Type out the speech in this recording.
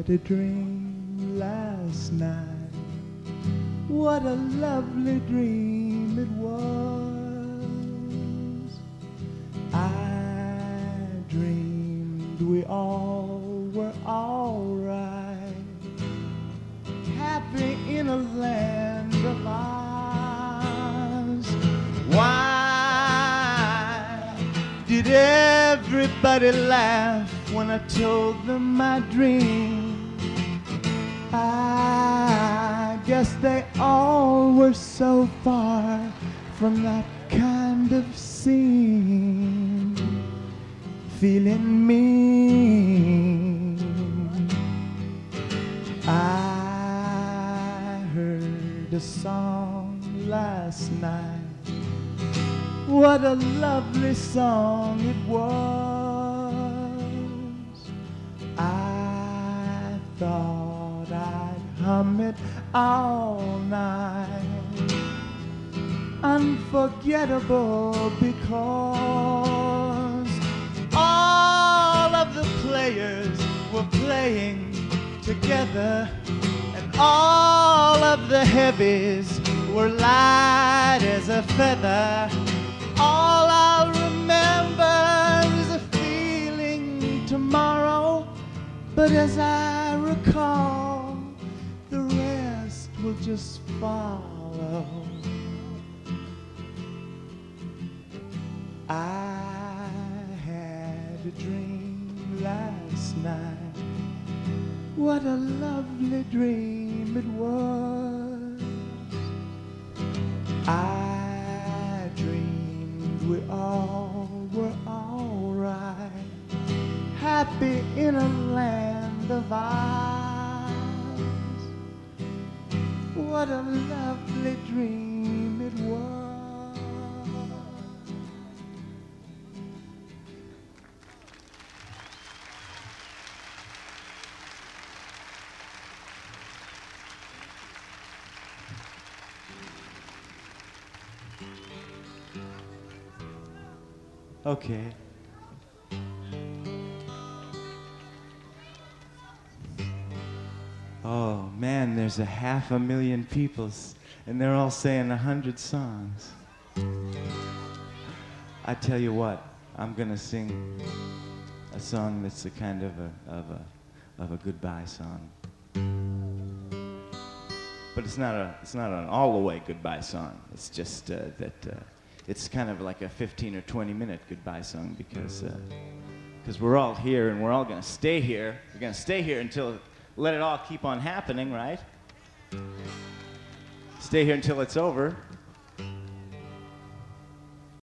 had a dream last night. What a lovely dream it was. I dreamed we all were alright, happy in a land of ours. Why did everybody laugh when I told them my dream? I guess they all were so far from that kind of scene, feeling mean. I heard a song last night. What a lovely song it was. I thought I'd hum it all night. Unforgettable because all of the players were playing together, and all of the heavies were light as a feather. All I'll remember is a feeling tomorrow, but as I recall, the rest will just follow. I had a dream last night. What a lovely dream it was. I dreamed we all were alright, happy in a land of ours. What a lovely dream it was. Okay. Oh man, there's 500,000 people, and they're all saying 100 songs. I tell you what, I'm gonna sing a song that's a kind of a goodbye song. But it's not an all the way goodbye song. It's just that it's kind of like a 15 or 20 minute goodbye song because we're all here and we're all gonna stay here. We're gonna stay here until let it all keep on happening, right? Stay here until it's over.